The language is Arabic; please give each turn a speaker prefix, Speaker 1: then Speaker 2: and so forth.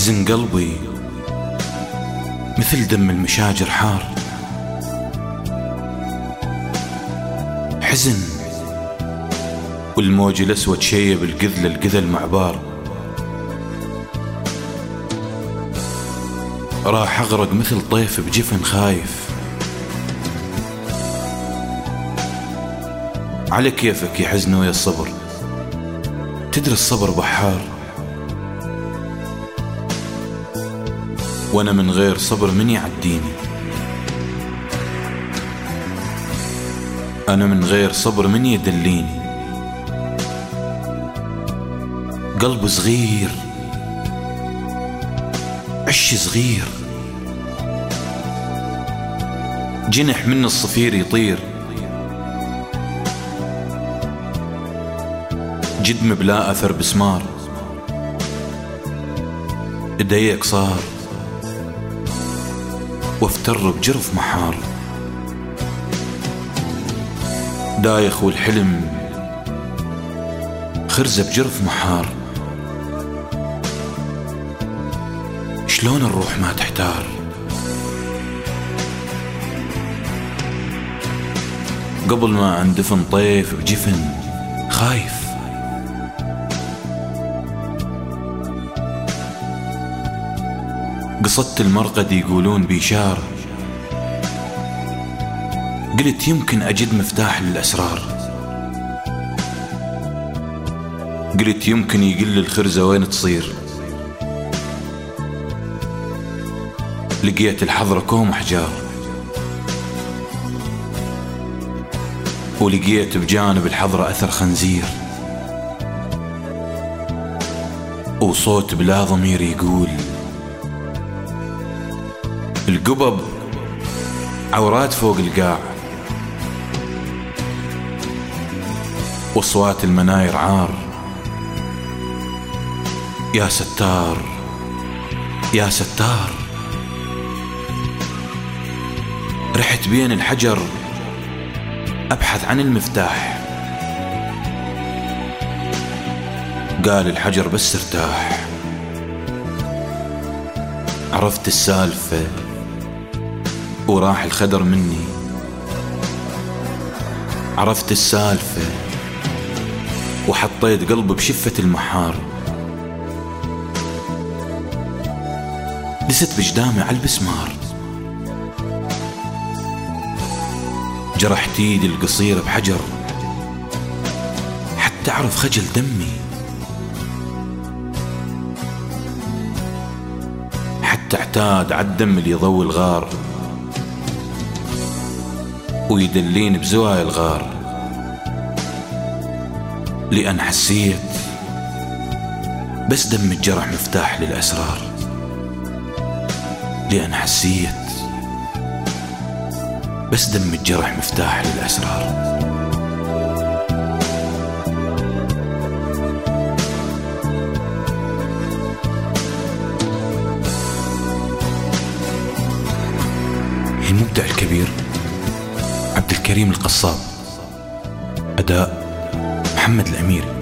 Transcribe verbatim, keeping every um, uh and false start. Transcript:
Speaker 1: حزن قلبي مثل دم المشاجر حار، حزن والموج الأسود شيب القذل القذل معبار. راح أغرق مثل طيف بجفن خايف، على كيفك يا حزن ويا الصبر، تدري الصبر بحار، وانا من غير صبر من يعديني، انا من غير صبر من يدليني. قلب صغير عش صغير، جنح من الصفير يطير، جدم بلا أثر بسمار، ضيق صار وافتر بجرف محار. دايخ والحلم خرزة بجرف محار، شلون الروح ما تحتار. قبل ما اندفن طيف بجفن خايف، قصدت المرقد يقولون بإشارة، قلت يمكن أجد مفتاح للأسرار، قلت يمكن يقل الخرزة وين تصير. لقيت الحضرة كوم أحجار، ولقيت بجانب الحضرة أثر خنزير، وصوت بلا ضمير يقول القبب عورات فوق القاع، واصوات المناير عار. يا ستار يا ستار، رحت بين الحجر أبحث عن المفتاح، قال الحجر بس ارتاح. عرفت السالفة وراح الخدر مني، عرفت السالفة وحطيت قلب بشفة المحار. دست بجدامي على البسمار، جرحت ايدي القصيرة بحجر حتى اعرف خجل دمي، حتى اعتاد عالدم اللي يضوي الغار ويدلين بزوايا الغار. لأن حسيت بس دم الجرح مفتاح للأسرار، لأن حسيت بس دم الجرح مفتاح للأسرار. المبدع الكبير عبد الكريم القصاب، أداء محمد الأميري.